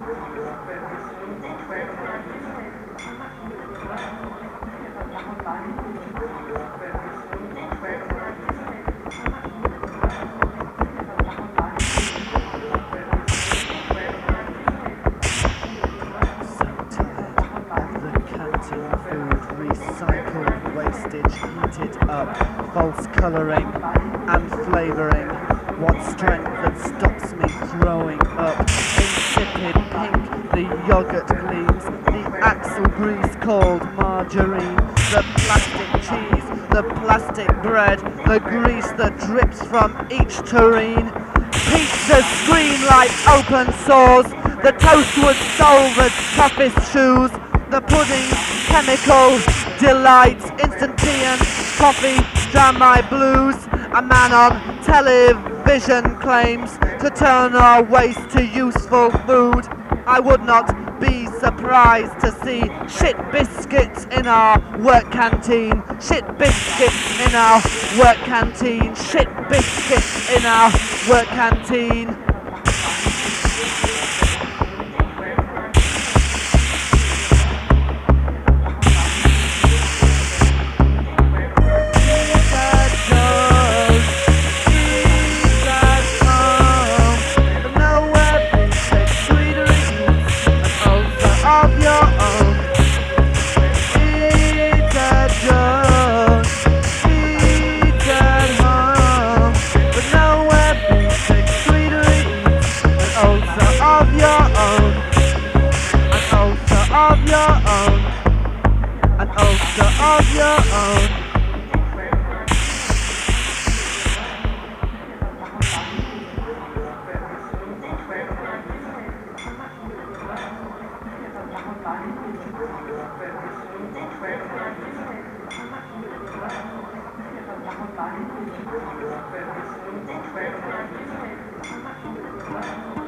Recycled wastage heated up, false colouring and flavouring. What strength that stops me throwing up? Insipid pink, the yoghurt gleams, the axle grease called margarine, the plastic cheese, the plastic bread, the grease that drips from each tureen. Pizzas scream like open sores, the toast would sole the toughest shoes. The pudding's chemical delights, instant tea and coffee drown my blues. A man on television claims to turn our waste to useful food. I would not be surprised to see shit biscuits in our work canteen. Shit biscuits in our work canteen. Shit biscuits in our work canteen. Of your own. Thank you.